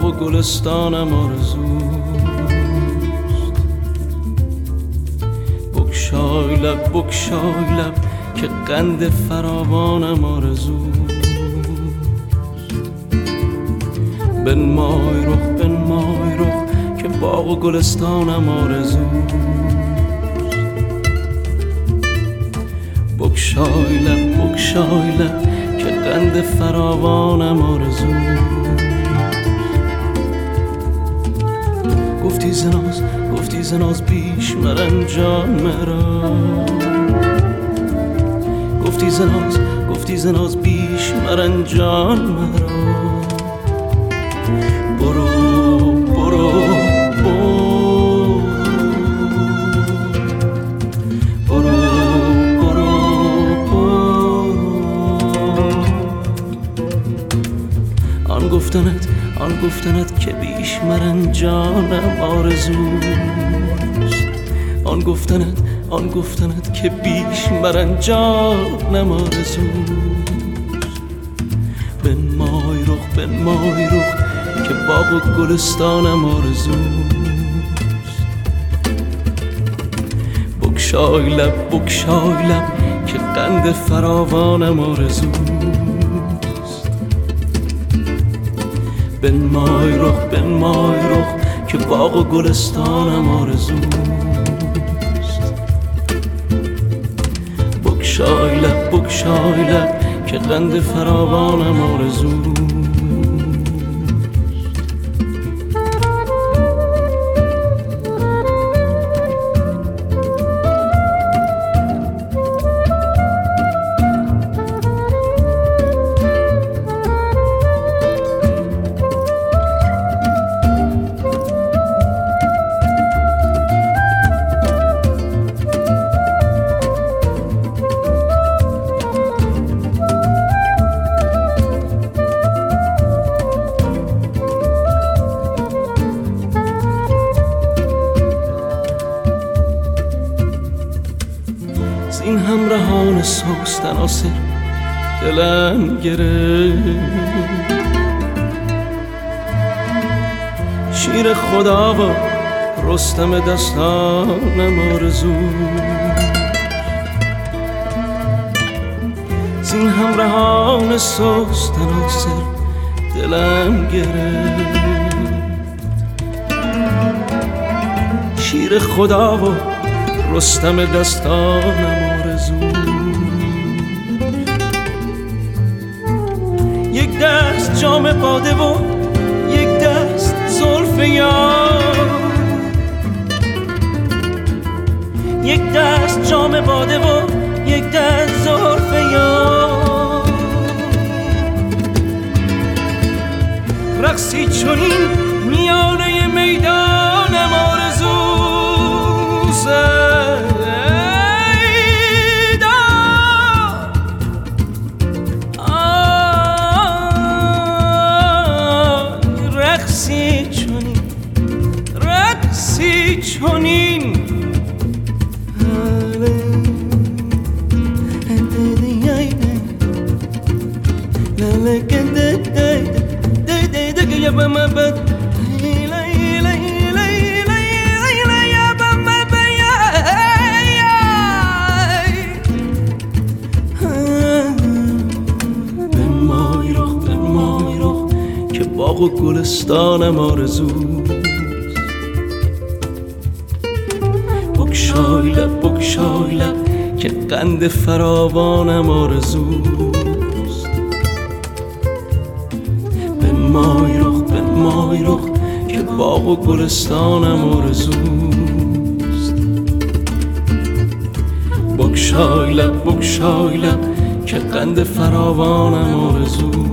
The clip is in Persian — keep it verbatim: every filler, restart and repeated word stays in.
باغ و گلستانم آرزوست. بگشای لب بگشای لب که قند فراوانم آرزوست. بنمای رخ بنمای رخ که باغ و گلستانم آرزوست. بگشای لب بگشای لب که قند فراوانم آرزوست. گفتی زناز گفتی زناز بیش مرنجان مرا. گفتی زناز گفتی زناز بیش مرنجان مرا. برو برو برو برو برو برو. آن گفتنت آن گفتنت که بیش مرنجانم آرزوست. آن گفتنت آن گفتنت که بیش مرنجانم آرزوست. بنمای رخ بنمای رخ که باغ و گلستانم آرزوست. بگشای لب بگشای لب که قند فراوانم آرزوست. بنمای رخ بنمای رخ که باغ و گلستانم آرزوست. بگشای لب بگشای لب که قند فراوانم آرزوست. این همراهان سوستن آسر دلم گرفت. شیر خدا و رستم دستانم آرزوست. این همراهان سوستن آسر دلم گرفت. شیر خدا و رستم دستانم آرزوست. یک دست جام باده و یک دست زلف یار. یک دست جام باده و یک دست زلف یار. رقصی چنین میانه میدانم آرزوست. رقصی چنین رقصی چنین باغ و گلستانم آرزوست. بگشای لب بگشای لب که قند فراوانم آرزوست. بنمای رخ بنمای رخ که باغ و گلستانم آرزوست. بگشای لب بگشای لب که قند فراوانم آرزوست.